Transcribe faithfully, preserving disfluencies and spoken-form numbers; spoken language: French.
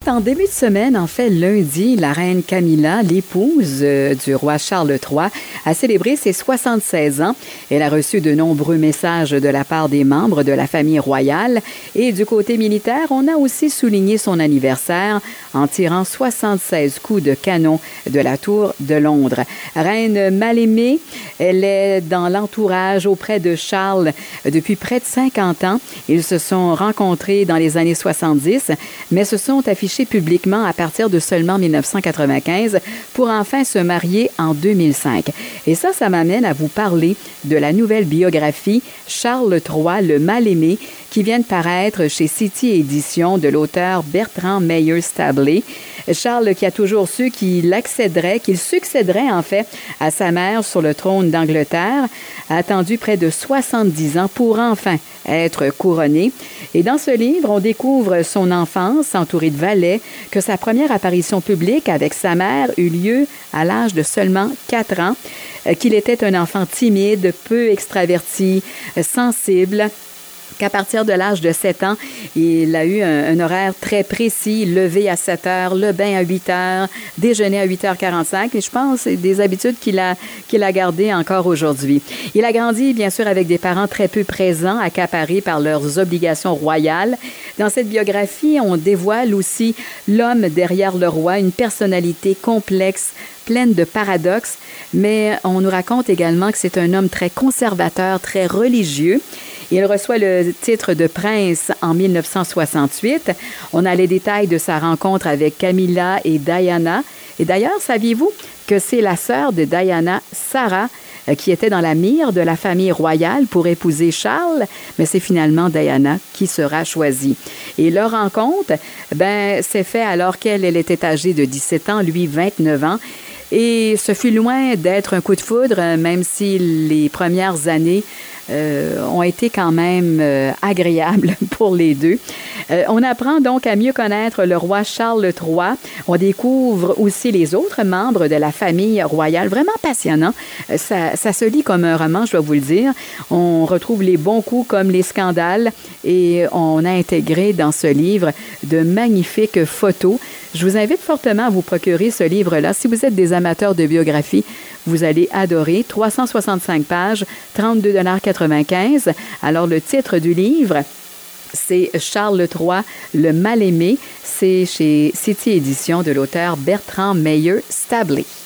en début de semaine, en fait, lundi, la reine Camilla, l'épouse euh, du roi Charles trois, a célébré ses soixante-seize ans. Elle a reçu de nombreux messages de la part des membres de la famille royale. Et du côté militaire, on a aussi souligné son anniversaire en tirant soixante-seize coups de canon de la tour de Londres. Reine mal aimée, elle est dans l'entourage auprès de Charles depuis près de cinquante ans. Ils se sont rencontrés dans les années soixante-dix, mais se sont affichés publiquement à partir de seulement mille neuf cent quatre-vingt-quinze pour enfin se marier en deux mille cinq. Et ça, ça m'amène à vous parler de la nouvelle biographie Charles trois, le mal-aimé, qui vient de paraître chez City Éditions de l'auteur Bertrand Meyer-Stabley. Charles, qui a toujours su qu'il accéderait, qu'il succéderait en fait à sa mère sur le trône d'Angleterre, a attendu près de soixante-dix ans pour enfin être couronné. Et dans ce livre, on découvre son enfance entourée de valets, que sa première apparition publique avec sa mère eut lieu à l'âge de seulement quatre ans, qu'il était un enfant timide, peu extraverti, sensible, qu'à partir de l'âge de sept ans, il a eu un, un horaire très précis, lever à sept heures, le bain à huit heures, déjeuner à huit heures quarante-cinq. Et je pense que c'est des habitudes qu'il a, qu'il a gardées encore aujourd'hui. Il a grandi, bien sûr, avec des parents très peu présents, accaparés par leurs obligations royales. Dans cette biographie, on dévoile aussi l'homme derrière le roi, une personnalité complexe, pleine de paradoxes, mais on nous raconte également que c'est un homme très conservateur, très religieux. Il reçoit le titre de prince en mille neuf cent soixante-huit. On a les détails de sa rencontre avec Camilla et Diana. Et d'ailleurs, saviez-vous que c'est la sœur de Diana, Sarah, qui était dans la mire de la famille royale pour épouser Charles, mais c'est finalement Diana qui sera choisie. Et leur rencontre, ben, s'est fait alors qu'elle elle était âgée de dix-sept ans, lui vingt-neuf ans. Et ce fut loin d'être un coup de foudre, même si les premières années Euh, ont été quand même euh, agréables pour les deux. Euh, on apprend donc à mieux connaître le roi Charles trois. On découvre aussi les autres membres de la famille royale. Vraiment passionnant. Euh, ça, ça se lit comme un roman, je dois vous le dire. On retrouve les bons coups comme les scandales et on a intégré dans ce livre de magnifiques photos. Je vous invite fortement à vous procurer ce livre-là. Si vous êtes des amateurs de biographie, vous allez adorer. trois cent soixante-cinq pages, trente-deux dollars quatre-vingt-quinze. Alors, le titre du livre, c'est Charles trois, le mal-aimé. C'est chez City Éditions de l'auteur Bertrand Meyer-Stabley.